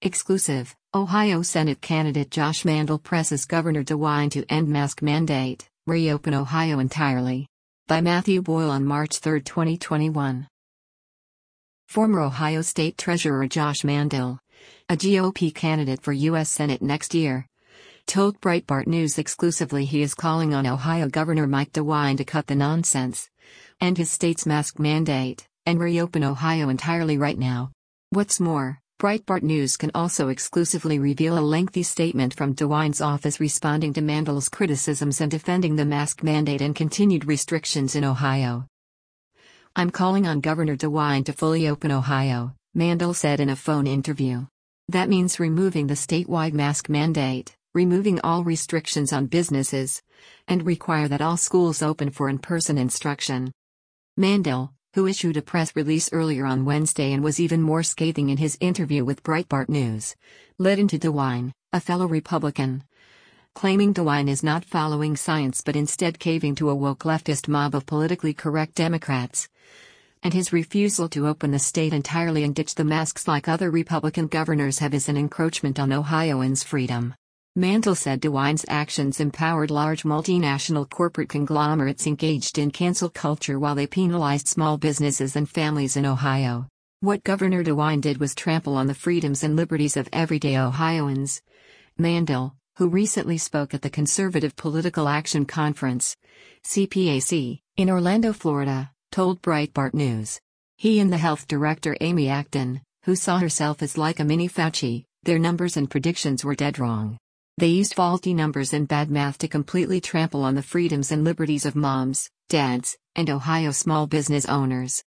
Exclusive, Ohio Senate candidate Josh Mandel presses Governor DeWine to end mask mandate, reopen Ohio entirely. By Matthew Boyle on March 3, 2021. Former Ohio State Treasurer Josh Mandel, a GOP candidate for U.S. Senate next year, told Breitbart News exclusively he is calling on Ohio Governor Mike DeWine to cut the nonsense, end his state's mask mandate, and reopen Ohio entirely right now. What's more, Breitbart News can also exclusively reveal a lengthy statement from DeWine's office responding to Mandel's criticisms and defending the mask mandate and continued restrictions in Ohio. "I'm calling on Governor DeWine to fully open Ohio," Mandel said in a phone interview. "That means removing the statewide mask mandate, removing all restrictions on businesses, and require that all schools open for in-person instruction." Mandel, who issued a press release earlier on Wednesday and was even more scathing in his interview with Breitbart News, led into DeWine, a fellow Republican, claiming DeWine is not following science but instead caving to a woke leftist mob of politically correct Democrats, and his refusal to open the state entirely and ditch the masks like other Republican governors have is an encroachment on Ohioans' freedom. Mandel said DeWine's actions empowered large multinational corporate conglomerates engaged in cancel culture while they penalized small businesses and families in Ohio. What Governor DeWine did was trample on the freedoms and liberties of everyday Ohioans. Mandel, who recently spoke at the Conservative Political Action Conference, CPAC, in Orlando, Florida, told Breitbart News. He and the health director Amy Acton, who saw herself as like a mini Fauci, their numbers and predictions were dead wrong. They used faulty numbers and bad math to completely trample on the freedoms and liberties of moms, dads, and Ohio small business owners.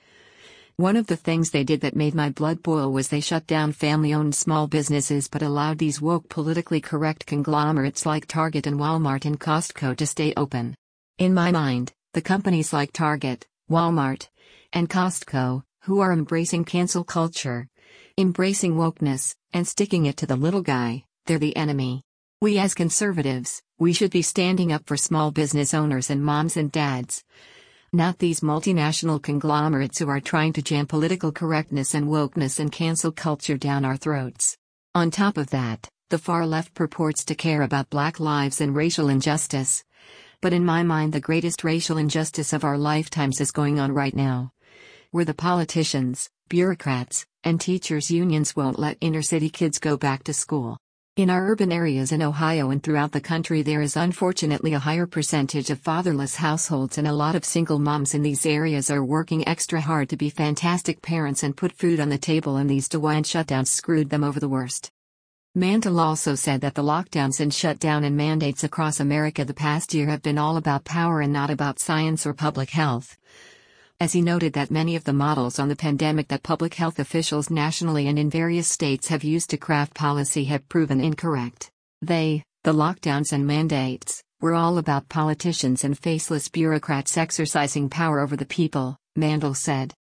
One of the things they did that made my blood boil was they shut down family-owned small businesses but allowed these woke politically correct conglomerates like Target and Walmart and Costco to stay open. In my mind, the companies like Target, Walmart, and Costco, who are embracing cancel culture, embracing wokeness, and sticking it to the little guy, they're the enemy. We as conservatives, we should be standing up for small business owners and moms and dads, not these multinational conglomerates who are trying to jam political correctness and wokeness and cancel culture down our throats. On top of that, the far left purports to care about black lives and racial injustice. But in my mind the greatest racial injustice of our lifetimes is going on right now, where the politicians, bureaucrats, and teachers' unions won't let inner-city kids go back to school. In our urban areas in Ohio and throughout the country there is unfortunately a higher percentage of fatherless households, and a lot of single moms in these areas are working extra hard to be fantastic parents and put food on the table, and these DeWine shutdowns screwed them over the worst. Mandel also said that the lockdowns and shutdown and mandates across America the past year have been all about power and not about science or public health, as he noted that many of the models on the pandemic that public health officials nationally and in various states have used to craft policy have proven incorrect. The lockdowns and mandates, were all about politicians and faceless bureaucrats exercising power over the people, Mandel said.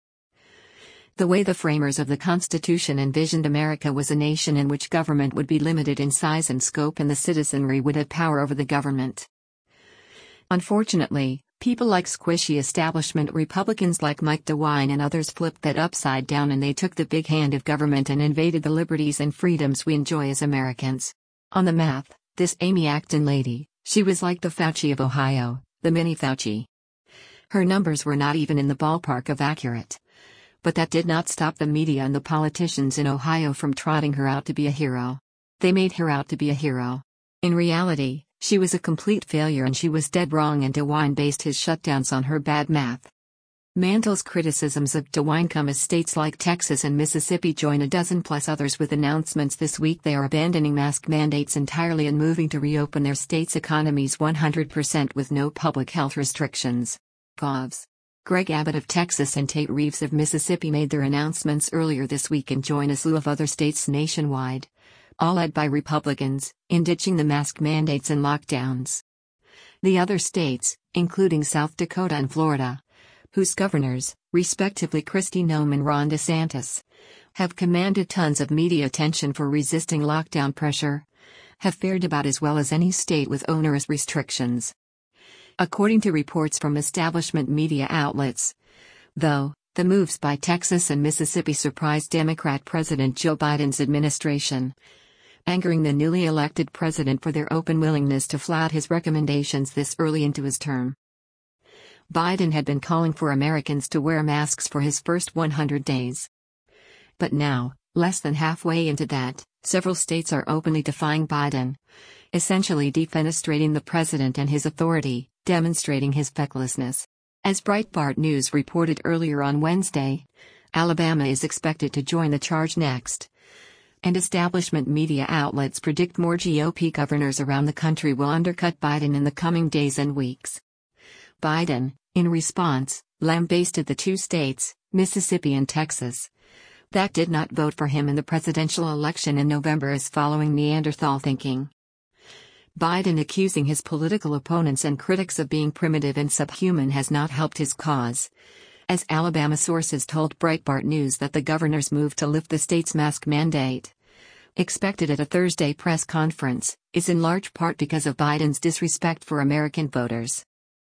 The way the framers of the Constitution envisioned America was a nation in which government would be limited in size and scope and the citizenry would have power over the government. Unfortunately, people like squishy establishment Republicans like Mike DeWine and others flipped that upside down, and they took the big hand of government and invaded the liberties and freedoms we enjoy as Americans. On the math, this Amy Acton lady, she was like the Fauci of Ohio, the mini Fauci. Her numbers were not even in the ballpark of accurate. But that did not stop the media and the politicians in Ohio from trotting her out to be a hero. They made her out to be a hero. In reality, she was a complete failure and she was dead wrong, and DeWine based his shutdowns on her bad math. Mandel's criticisms of DeWine come as states like Texas and Mississippi join a dozen plus others with announcements this week they are abandoning mask mandates entirely and moving to reopen their states' economies 100% with no public health restrictions. Govs. Greg Abbott of Texas and Tate Reeves of Mississippi made their announcements earlier this week and join a slew of other states nationwide, all led by Republicans, in ditching the mask mandates and lockdowns. The other states, including South Dakota and Florida, whose governors, respectively Kristi Noem and Ron DeSantis, have commanded tons of media attention for resisting lockdown pressure, have fared about as well as any state with onerous restrictions. According to reports from establishment media outlets, though, The moves by Texas and Mississippi surprised Democrat President Joe Biden's administration, angering the newly elected president for their open willingness to flout his recommendations this early into his term. Biden had been calling for Americans to wear masks for his first 100 days. But now, less than halfway into that, several states are openly defying Biden, essentially defenestrating the president and his authority, demonstrating his fecklessness. As Breitbart News reported earlier on Wednesday, Alabama is expected to join the charge next. And establishment media outlets predict more GOP governors around the country will undercut Biden in the coming days and weeks. Biden, in response, lambasted the two states, Mississippi and Texas, that did not vote for him in the presidential election in November as following Neanderthal thinking. Biden accusing his political opponents and critics of being primitive and subhuman has not helped his cause, as Alabama sources told Breitbart News that the governor's move to lift the state's mask mandate, expected at a Thursday press conference, is in large part because of Biden's disrespect for American voters.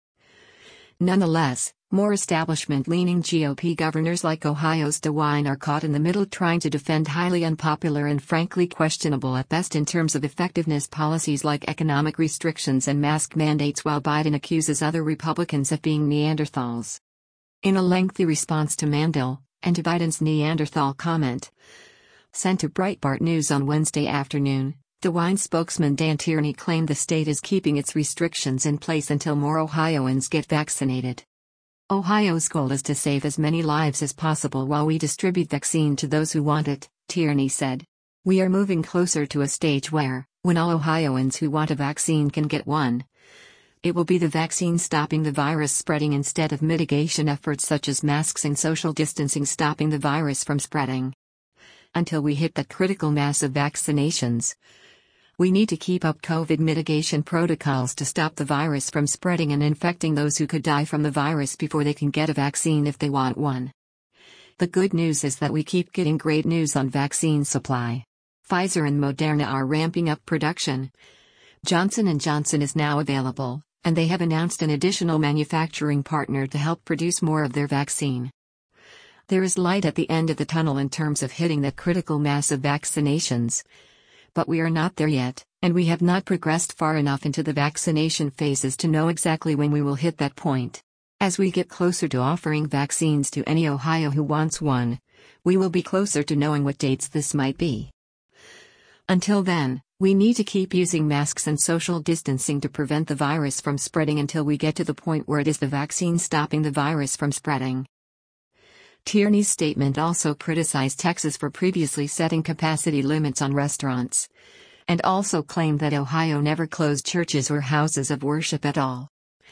Nonetheless, more establishment-leaning GOP governors like Ohio's DeWine are caught in the middle trying to defend highly unpopular and frankly questionable at best in terms of effectiveness policies like economic restrictions and mask mandates, while Biden accuses other Republicans of being Neanderthals. In a lengthy response to Mandel, and to Biden's Neanderthal comment, sent to Breitbart News on Wednesday afternoon, DeWine spokesman Dan Tierney claimed the state is keeping its restrictions in place until more Ohioans get vaccinated. Ohio's goal is to save as many lives as possible while we distribute vaccine to those who want it, Tierney said. We are moving closer to a stage where, when all Ohioans who want a vaccine can get one, it will be the vaccine stopping the virus spreading instead of mitigation efforts such as masks and social distancing stopping the virus from spreading. Until we hit that critical mass of vaccinations, we need to keep up COVID mitigation protocols to stop the virus from spreading and infecting those who could die from the virus before they can get a vaccine if they want one. The good news is that we keep getting great news on vaccine supply. Pfizer and Moderna are ramping up production. Johnson & Johnson is now available, and they have announced an additional manufacturing partner to help produce more of their vaccine. There is light at the end of the tunnel in terms of hitting that critical mass of vaccinations. But we are not there yet, and we have not progressed far enough into the vaccination phases to know exactly when we will hit that point. As we get closer to offering vaccines to any Ohio who wants one, we will be closer to knowing what dates this might be. Until then, we need to keep using masks and social distancing to prevent the virus from spreading until we get to the point where it is the vaccine stopping the virus from spreading. Tierney's statement also criticized Texas for previously setting capacity limits on restaurants, and also claimed that Ohio never closed churches or houses of worship at all.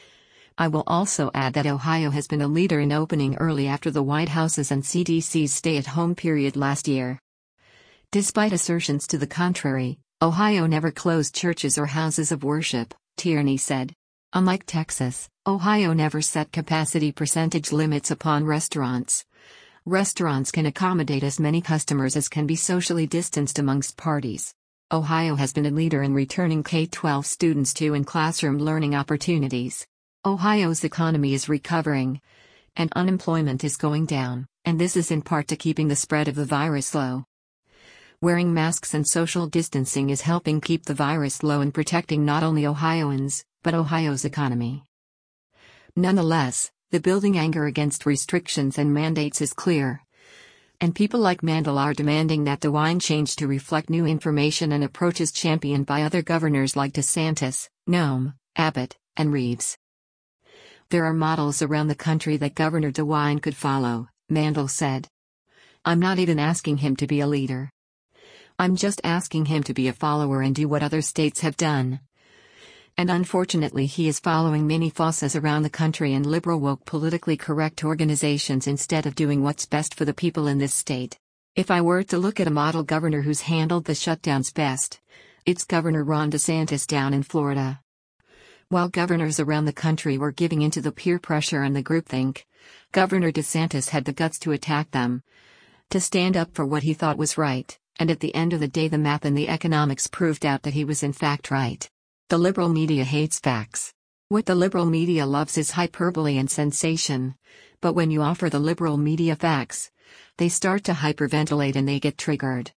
I will also add that Ohio has been a leader in opening early after the White House's and CDC's stay-at-home period last year. Despite assertions to the contrary, Ohio never closed churches or houses of worship, Tierney said. Unlike Texas, Ohio never set capacity percentage limits upon restaurants. Restaurants can accommodate as many customers as can be socially distanced amongst parties. Ohio has been a leader in returning K-12 students to in-classroom learning opportunities. Ohio's economy is recovering, and unemployment is going down, and this is in part to keeping the spread of the virus low. Wearing masks and social distancing is helping keep the virus low and protecting not only Ohioans, but Ohio's economy. Nonetheless, the building anger against restrictions and mandates is clear. And people like Mandel are demanding that DeWine change to reflect new information and approaches championed by other governors like DeSantis, Nome, Abbott, and Reeves. There are models around the country that Governor DeWine could follow, Mandel said. I'm not even asking him to be a leader. I'm just asking him to be a follower and do what other states have done. And unfortunately he is following many fosses around the country and liberal woke politically correct organizations instead of doing what's best for the people in this state. If I were to look at a model governor who's handled the shutdowns best, it's Governor Ron DeSantis down in Florida. While governors around the country were giving into the peer pressure and the groupthink, Governor DeSantis had the guts to attack them, to stand up for what he thought was right, and at the end of the day the math and the economics proved out that he was in fact right. The liberal media hates facts. What the liberal media loves is hyperbole and sensation. But when you offer the liberal media facts, they start to hyperventilate and they get triggered.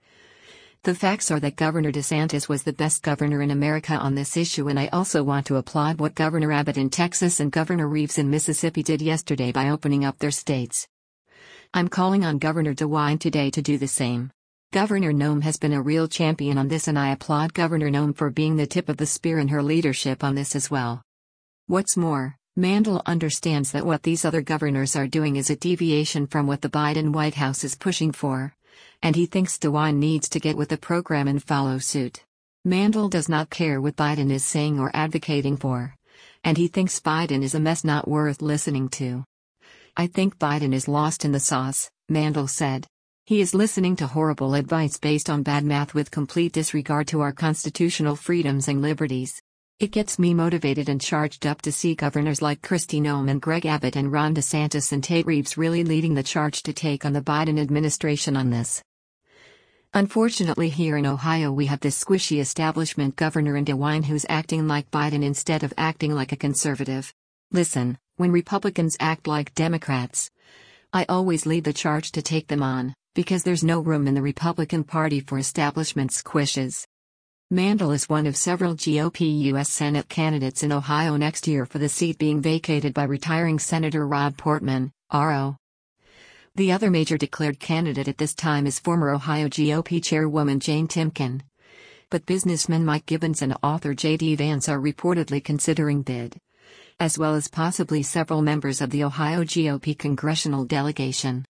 The facts are that Governor DeSantis was the best governor in America on this issue, and I also want to applaud what Governor Abbott in Texas and Governor Reeves in Mississippi did yesterday by opening up their states. I'm calling on Governor DeWine today to do the same. Governor Noem has been a real champion on this, and I applaud Governor Noem for being the tip of the spear in her leadership on this as well. What's more, Mandel understands that what these other governors are doing is a deviation from what the Biden White House is pushing for, and he thinks DeWine needs to get with the program and follow suit. Mandel does not care what Biden is saying or advocating for, and he thinks Biden is a mess not worth listening to. I think Biden is lost in the sauce, Mandel said. He is listening to horrible advice based on bad math with complete disregard to our constitutional freedoms and liberties. It gets me motivated and charged up to see governors like Kristi Noem and Greg Abbott and Ron DeSantis and Tate Reeves really leading the charge to take on the Biden administration on this. Unfortunately, here in Ohio we have this squishy establishment governor in DeWine who's acting like Biden instead of acting like a conservative. Listen, when Republicans act like Democrats, I always lead the charge to take them on, because there's no room in the Republican Party for establishment squishes. Mandel is one of several GOP U.S. Senate candidates in Ohio next year for the seat being vacated by retiring Senator Rob Portman, RO. The other major declared candidate at this time is former Ohio GOP chairwoman Jane Timken. But businessman Mike Gibbons and author J.D. Vance are reportedly considering bid, as well as possibly several members of the Ohio GOP congressional delegation.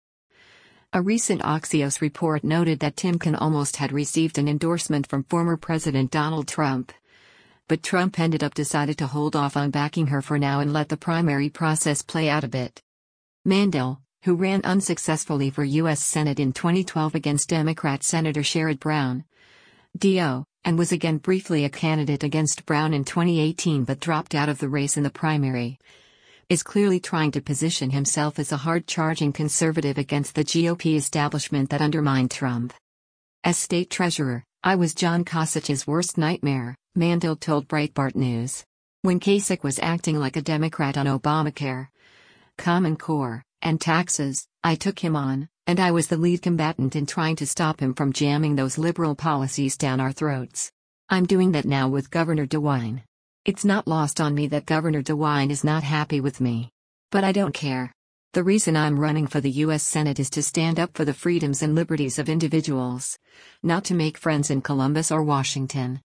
A recent Axios report noted that Timken almost had received an endorsement from former President Donald Trump. But Trump ended up decided to hold off on backing her for now and let the primary process play out a bit. Mandel, who ran unsuccessfully for U.S. Senate in 2012 against Democrat Senator Sherrod Brown, D.O., and was again briefly a candidate against Brown in 2018 but dropped out of the race in the primary, is clearly trying to position himself as a hard-charging conservative against the GOP establishment that undermined Trump. As state treasurer, I was John Kosich's worst nightmare, Mandel told Breitbart News. When Kasich was acting like a Democrat on Obamacare, Common Core, and taxes, I took him on, and I was the lead combatant in trying to stop him from jamming those liberal policies down our throats. I'm doing that now with Governor DeWine. It's not lost on me that Governor DeWine is not happy with me. But I don't care. The reason I'm running for the U.S. Senate is to stand up for the freedoms and liberties of individuals, not to make friends in Columbus or Washington.